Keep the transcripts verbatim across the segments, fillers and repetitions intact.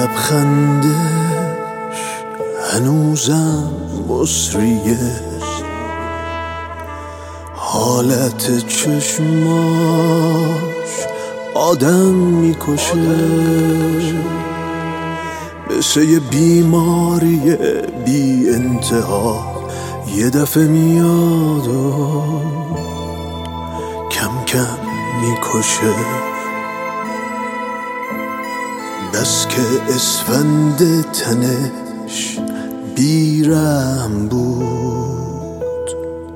لبخندش هنوزم مصریه، حالت چشماش آدم میکشه، مثل یه بیماری بی انتها یه دفعه میاد و کم کم میکشه. بس که اسفند تنش بیرم بود،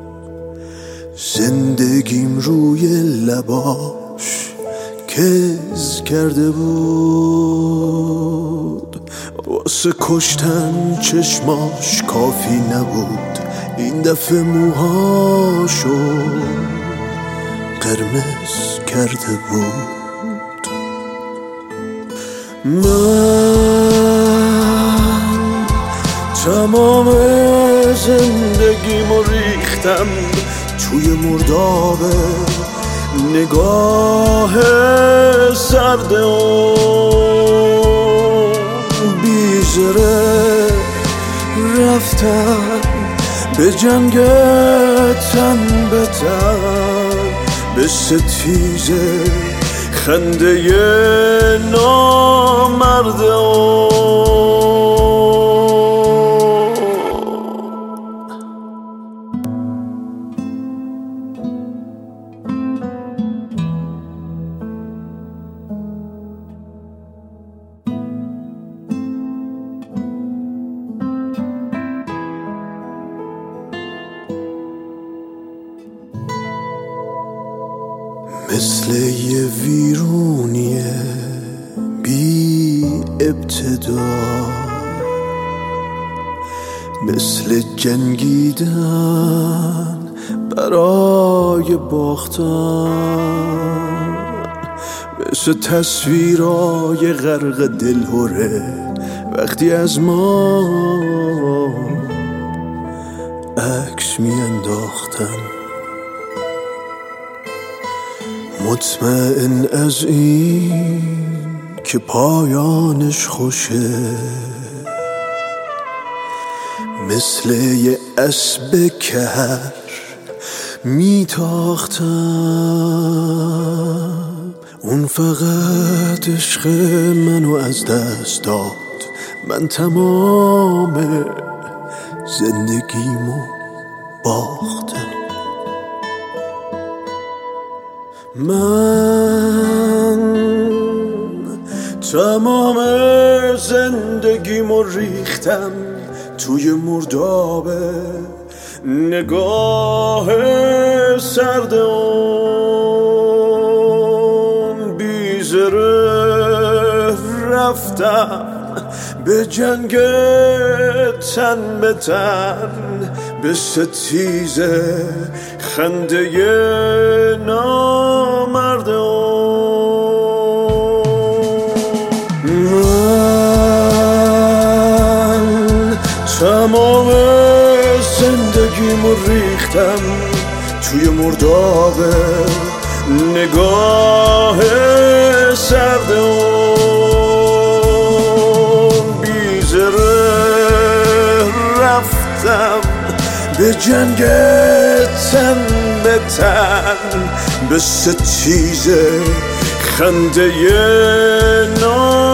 زندگیم روی لباش کز کرده بود. واسه کشتن چشماش کافی نبود، این دفعه موهاشو قرمز کرده بود. من تمام زندگیمو ریختم توی مرداب نگاه سرد و بیزره. رفتم به جنگ تن به تن، به ستیزه خنده نامرده. مثل یه ویرونیه بی ابتدا، مثل جنگیدن برای باختن، مثل تصویرای غرق دلهوره وقتی از ما عکس میانداختن. مطمئن از این که پایانش خوشه، مثل یه اسب کهر میتاختم. اون فقط عشق منو از دست داد، من تمام زندگیمو باختم. من تمام زندگیمو ریختم توی مرداب نگاه سرد اون بیزره. رفتم به جنگ تن به تن، به ستیزه خنده نامرده. من تمام زندگیمو ریختم توی مرداب نگاه سرد اون بیزره. رفتم به جنگ تن به تن، به ستیزه خنده نام